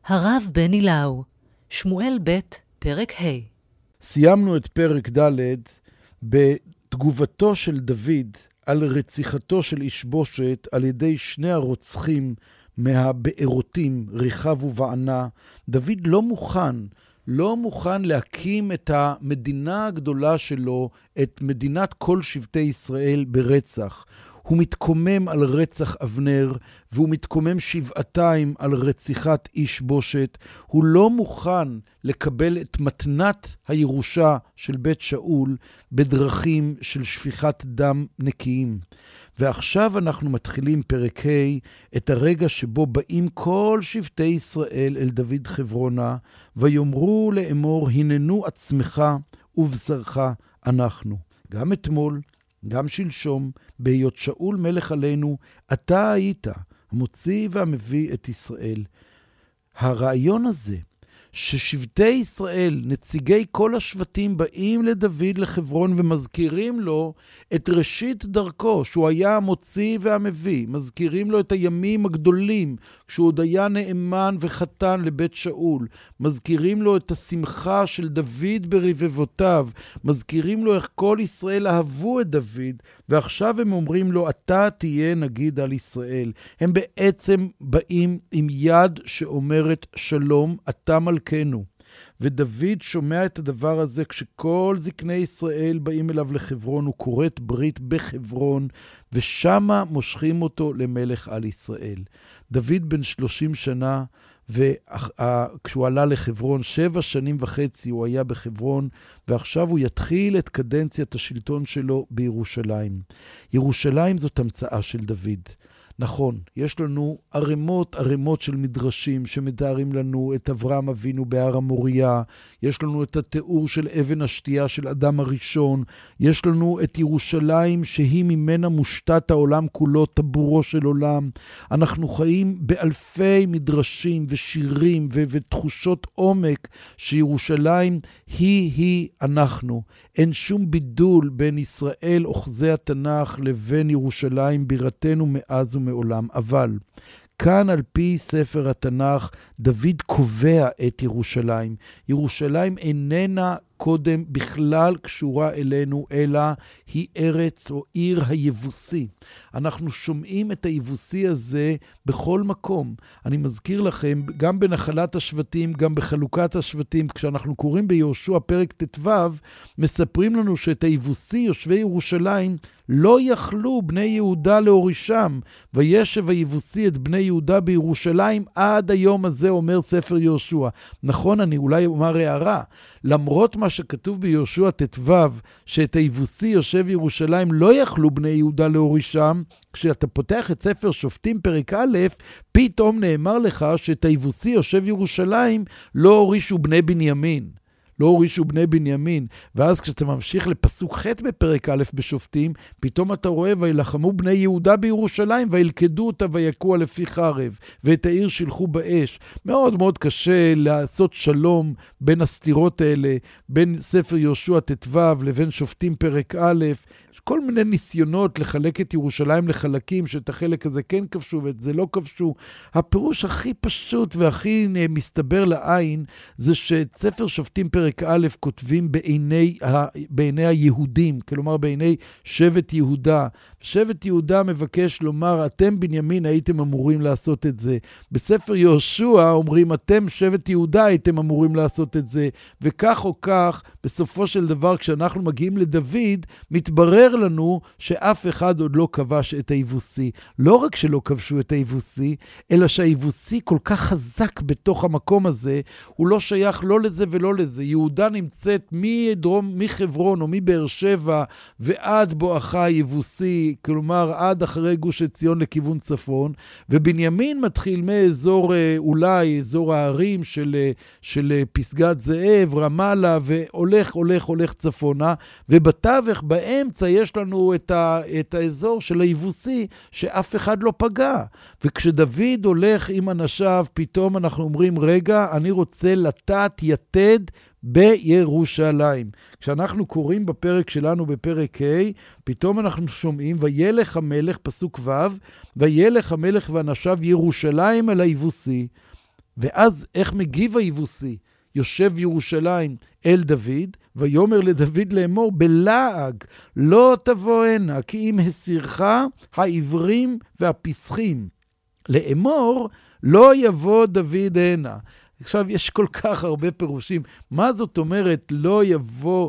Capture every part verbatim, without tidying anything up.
הרב בני לאו, שמואל ב' פרק ה'. סיימנו את פרק ד' בתגובתו של דוד על רציחתו של אישבושת על ידי שני הרוצחים מהבארותים, ריחב ובענה. דוד לא מוכן, לא מוכן להקים את המדינה הגדולה שלו, את מדינת כל שבטי ישראל ברצח. הוא מתקומם על רצח אבנר, והוא מתקומם שבעתיים על רציחת אישבושת. הוא לא מוכן לקבל את מתנת הירושה של בית שאול בדרכים של שפיכת דם נקיים. ועכשיו אנחנו מתחילים פרק ה', את הרגע שבו באים כל שבטי ישראל אל דוד חברונה, ויאמרו לאמור, הננו עצמך ובשרך אנחנו. גם אתמול, גם שלשום, בהיות שאול מלך עלינו, אתה היית המוציא והמביא את ישראל. הרעיון הזה, ששבטי ישראל, נציגי כל השבטים, באים לדוד לחברון ומזכירים לו את ראשית דרכו, שהוא היה המוציא והמביא, מזכירים לו את הימים הגדולים, כשהוא עוד היה נאמן וחתן לבית שאול, מזכירים לו את השמחה של דוד ברבבותיו, מזכירים לו איך כל ישראל אהבו את דוד, ועכשיו הם אומרים לו, אתה תהיה נגיד על ישראל. הם בעצם באים עם יד שאומרת שלום, אתה מלכנו. ודוד שומע את הדבר הזה כשכל זקני ישראל באים אליו לחברון, הוא כורת ברית בחברון, ושמה מושכים אותו למלך על ישראל. דוד בן שלושים שנה, וכשהוא עלה לחברון, שבע שנים וחצי הוא היה בחברון, ועכשיו הוא יתחיל את קדנציית השלטון שלו בירושלים. ירושלים זאת המצאה של דוד. נכון, יש לנו ערימות ערימות של מדרשים שמתארים לנו את אברהם אבינו בהר המוריה, יש לנו את התיאור של אבן השתייה של אדם הראשון, יש לנו את ירושלים שהיא ממנה מושתת העולם כולו, טבורו של עולם. אנחנו חיים באלפי מדרשים ושירים ו- ותחושות עומק שירושלים היא-היא אנחנו. אין שום בידול בין ישראל אוחזי התנ"ך לבין ירושלים בירתנו מאז ומעולם. אבל כאן על פי ספר התנ"ך דוד קובע את ירושלים. ירושלים איננה קודם בכלל קשורה אלינו, אלא היא ארץ או עיר היבוסי. אנחנו שומעים את היבוסי הזה בכל מקום. אני מזכיר לכם, גם בנחלת השבטים, גם בחלוקת השבטים, כשאנחנו קוראים ביהושע פרק ט"ו, מספרים לנו שאת היבוסי, יושבי ירושלים, לא יכלו בני יהודה להורישם, וישב היבוסי את בני יהודה בירושלים עד היום הזה, אומר ספר יהושע. נכון, אני אולי אומר הערה, למרות מה שכתוב ביהושע ט"ו, שאת היבוסי יושב ירושלים לא יכלו בני יהודה להורישם, כשאתה פותח את ספר שופטים פרק א', פתאום נאמר לך שאת היבוסי יושב ירושלים לא הורישו בני בנימין. לא הורישו בני בנימין, ואז כשאתה ממשיך לפסוק ח' בפרק א' בשופטים, פתאום אתה רואה, וילחמו בני יהודה בירושלים, וילכדו אותה ויקוע לפי חרב, ואת העיר שילחו באש. מאוד מאוד קשה לעשות שלום בין הסתירות האלה, בין ספר יהושע ט"ו לבין שופטים פרק א', יש כל מיני ניסיונות לחלק את ירושלים לחלקים, שאת החלק הזה כן כבשו ואת זה לא כבשו. הפירוש הכי פשוט והכי מסתבר לעין, זה שאת ספר שופטים פרק א' כותבים בעיני, בעיני היהודים, כלומר בעיני שבט יהודה. שבט יהודה מבקש לומר, אתם בנימין הייתם אמורים לעשות את זה. בספר יהושע אומרים, אתם שבט יהודה הייתם אמורים לעשות את זה. וכך או כך, בסופו של דבר, כשאנחנו מגיעים לדוד, מתברר לנו שאף אחד עוד לא כבש את היבוסי. לא רק שלא כבשו את היבוסי, אלא שהיבוסי כל כך חזק בתוך המקום הזה, הוא לא שייך לא לזה ולא לזה. יהודה נמצאת מדרום, מחברון או מבאר שבע ועד בואכה היבוסי, כלומר עד אחרי גוש עציון לכיוון צפון, ובנימין מתחיל מאזור אולי, אזור הערים של, של פסגת זאב, רמאללה, והולך, הולך, הולך צפונה, ובתווך באמצע יש לנו את, ה, את האזור של היבוסי שאף אחד לא פגע. וכשדוד הולך עם אנשיו, פתאום אנחנו אומרים, רגע, אני רוצה לטעת יתד בירושלים. כשאנחנו קוראים בפרק שלנו בפרק ה', פתאום אנחנו שומעים, וילך המלך, פסוק ו', וילך המלך ואנשיו ירושלים אל היבוסי. ואז איך מגיב היבוסי? יושב ירושלים אל דוד, ויאמר לדוד לאמור בלעג, לא תבוא הנה, כי אם הסירך העברים והפסחים. לאמור, לא יבוא דוד הנה. עכשיו, יש כל כך הרבה פירושים. מה זאת אומרת, לא יבוא,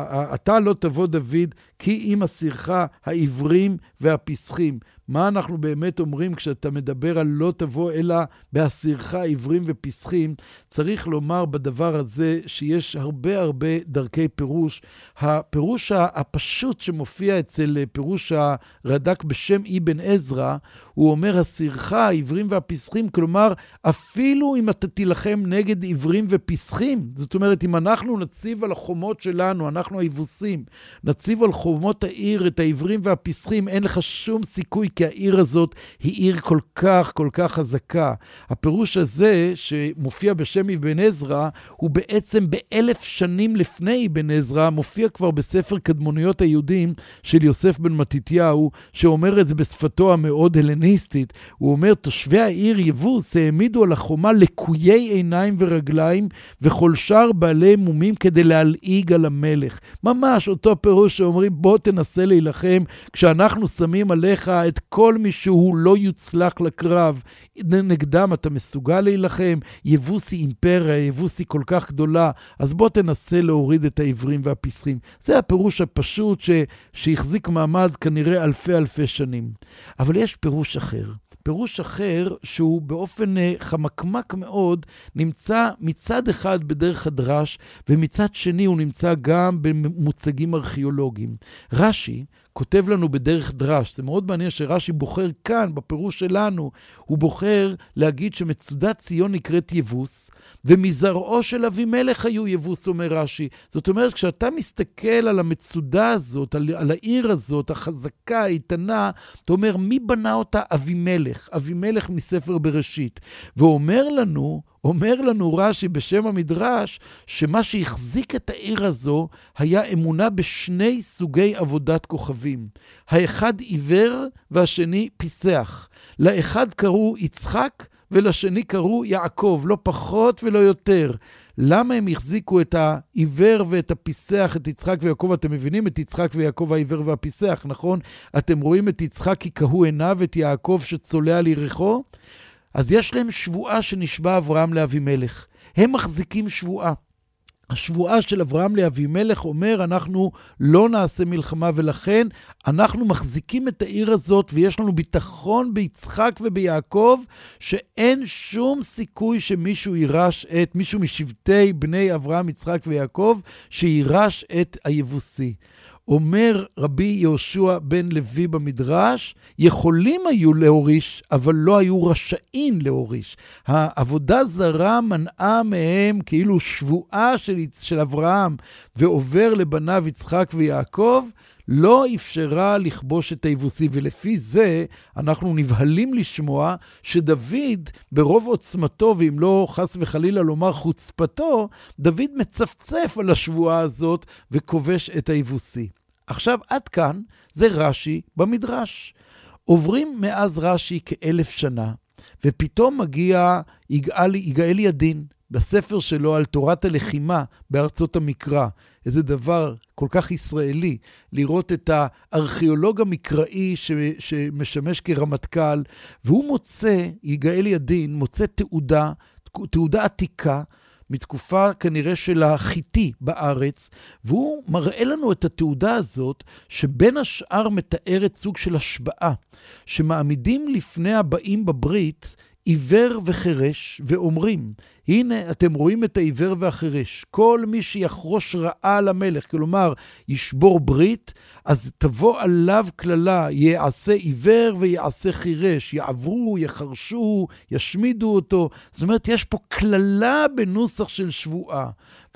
אתה לא תבוא דוד, כי אם הסירך העברים והפסחים. מה אנחנו באמת אומרים כשאתה מדבר על לא תבוא, אלא בהסירך העברים ופסחים? צריך לומר בדבר הזה שיש הרבה הרבה דרכי פירוש. הפירוש הפשוט שמופיע אצל פירוש הרד"ק בשם אבן עזרא, הוא אומר הסירך העברים והפסחים, כלומר, אפילו אם אתה תילחם נגד עברים ופסחים, זאת אומרת, אם אנחנו נציב על החומות שלנו, אנחנו היבוסים, נציב על חומות העיר את העברים והפסחים, אין לך שום סיכוי, כי העיר הזאת היא עיר כל כך, כל כך חזקה. הפירוש הזה שמופיע בשם אבן עזרא, הוא בעצם באלף שנים לפני אבן עזרא, מופיע כבר בספר קדמוניות היהודים של יוסף בן מתתיהו, שאומר את זה בשפתו המאוד הלניסטית. הוא אומר, תושבי העיר יבוס העמידו על החומה לקויי עיניים ורגליים, וכל שאר בעלי מומים כדי להלעיג על המלך. ממש אותו פירוש שאומרים, בוא תנסה להילחם, כשאנחנו שמים עליך את כל מי שהוא לא יוצלח לקרב, נגדם אתה מסוגל להילחם, יבוסי אימפריה, יבוסי כל כך גדולה, אז בוא תנסה להוריד את העברים והפסחים. זה הפירוש הפשוט ש... שהחזיק מעמד כנראה אלפי אלפי שנים. אבל יש פירוש אחר. פירוש אחר שהוא באופן חמקמק מאוד נמצא מצד אחד בדרך הדרש, ומצד שני הוא נמצא גם במוצגים ארכיאולוגיים. רש"י כותב לנו בדרך דרש, זה מאוד מעניין שרש"י בוחר כאן, בפירוש שלנו, הוא בוחר להגיד שמצודת ציון נקראת יבוס, ומזרעו של אבימלך היו יבוס, אומר רש"י. זאת אומרת, כשאתה מסתכל על המצודה הזאת, על, על העיר הזאת, החזקה, האיתנה, אתה אומר, מי בנה אותה? אבימלך, אבימלך מספר בראשית. ואומר לנו, אומר לנו רש"י בשם המדרש, שמה שהחזיק את העיר הזו, היה אמונה בשני סוגי עבודת כוכבים. האחד עיוור והשני פיסח. לאחד קראו יצחק, ולשני קראו יעקב, לא פחות ולא יותר. למה הם החזיקו את העיוור ואת הפיסח, את יצחק ויעקב? אתם מבינים את יצחק ויעקב העיוור והפיסח, נכון? אתם רואים את יצחק כי כהו עיניו, את יעקב שצולע לירכו? אז יש להם שבועה שנשבע אברהם לאבימלך. הם מחזיקים שבועה. השבועה של אברהם לאבימלך אומר, אנחנו לא נעשה מלחמה, ולכן אנחנו מחזיקים את העיר הזאת, ויש לנו ביטחון ביצחק וביעקב, שאין שום סיכוי שמישהו יירש את, מישהו משבטי בני אברהם, יצחק ויעקב, שירש את היבוסי. אומר רבי יהושע בן לוי במדרש, יכולים היו להוריש, אבל לא היו רשאים להוריש. העבודה זרה מנעה מהם כאילו שבועה של, של אברהם, ועובר לבניו יצחק ויעקב, לא אפשרה לכבוש את היבוסי, ולפי זה אנחנו נבהלים לשמוע שדוד ברוב עוצמתו, ואם לא חס וחלילה לומר חוצפתו, דוד מצפצף על השבועה הזאת וכובש את היבוסי. עכשיו עד כאן זה רש"י במדרש. עוברים מאז רש"י כאלף שנה, ופתאום מגיע יגאל, יגאל ידין בספר שלו על תורת הלחימה בארצות המקרא. איזה דבר כל כך ישראלי, לראות את הארכיאולוג המקראי ש, שמשמש כרמטכ"ל, והוא מוצא, יגאל ידין, מוצא תעודה, תעודה עתיקה, מתקופה כנראה של החיתי בארץ, והוא מראה לנו את התעודה הזאת, שבין השאר מתארת סוג של השבעה, שמעמידים לפני הבאים בברית, עיוור וחרש, ואומרים, הנה אתם רואים את העיוור והחרש, כל מי שיחרוש רעה למלך, כלומר ישבור ברית, אז תבוא עליו כללה, יעשה עיוור ויעשה חירש, יעברו, יחרשו, ישמידו אותו. זאת אומרת, יש פה כללה בנוסח של שבועה.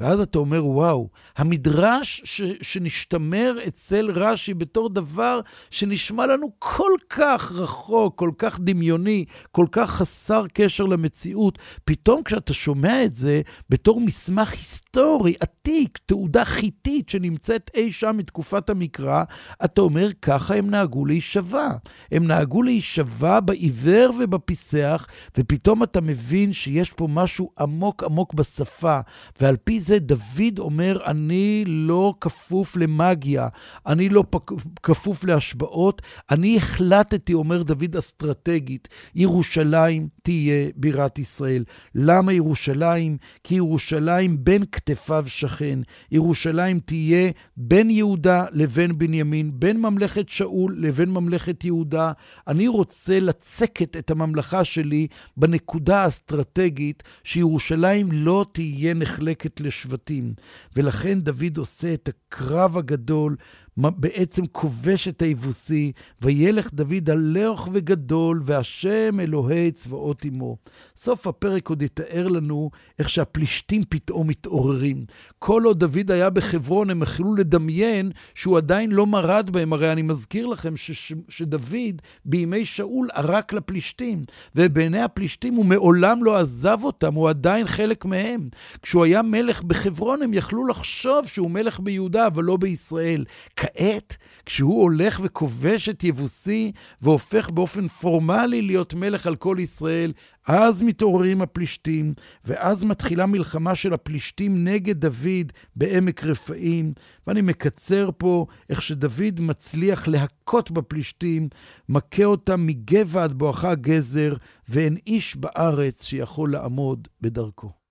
ואז אתה אומר, וואו, המדרש ש, שנשתמר אצל רש"י בתור דבר שנשמע לנו כל כך רחוק, כל כך דמיוני, כל כך חסר קשר למציאות, פתאום כשאתה שומע את זה בתור מסמך היסטורי, עתיק, תעודה חיתית שנמצאת אי שם מתקופת המקרא, אתה אומר, ככה הם נהגו להישבע. הם נהגו להישבע בעיוור ובפיסח, ופתאום אתה מבין שיש פה משהו עמוק עמוק בשפה, ועל פי זה דוד אומר, אני לא כפוף למגיה, אני לא כפוף להשבעות, אני החלטתי, אומר דוד אסטרטגית, ירושלים תהיה בירת ישראל. למה ירושלים? כי ירושלים בין כתפיו שכן. ירושלים תהיה בין יהודה לבין בנימין, בין ממלכת שאול לבין ממלכת יהודה. אני רוצה לצקת את הממלכה שלי בנקודה האסטרטגית שירושלים לא תהיה נחלקת לשבטים. ולכן דוד עושה את הקרב הגדול, בעצם כובש את היבוסי, וילך דוד הלך וגדול, והשם אלוהי צבאות עמו. סוף הפרק עוד יתאר לנו איך שהפלישתים פתאום מתעוררים. כל עוד דוד היה בחברון, הם יכלו לדמיין שהוא עדיין לא מרד בהם. הרי אני מזכיר לכם ש- שדוד בימי שאול ערק לפלישתים, ובעיני הפלישתים הוא מעולם לא עזב אותם, הוא עדיין חלק מהם. כשהוא היה מלך בחברון, הם יכלו לחשוב שהוא מלך ביהודה, אבל לא בישראל. כעת, כשהוא הולך וכובש את יבוסי, והופך באופן פורמלי להיות מלך על כל ישראל, אז מתעוררים הפלישתים, ואז מתחילה מלחמה של הפלישתים נגד דוד בעמק רפאים, ואני מקצר פה איך שדוד מצליח להכות בפלישתים, מכה אותם מגבע עד בואכה גזר, ואין איש בארץ שיכול לעמוד בדרכו.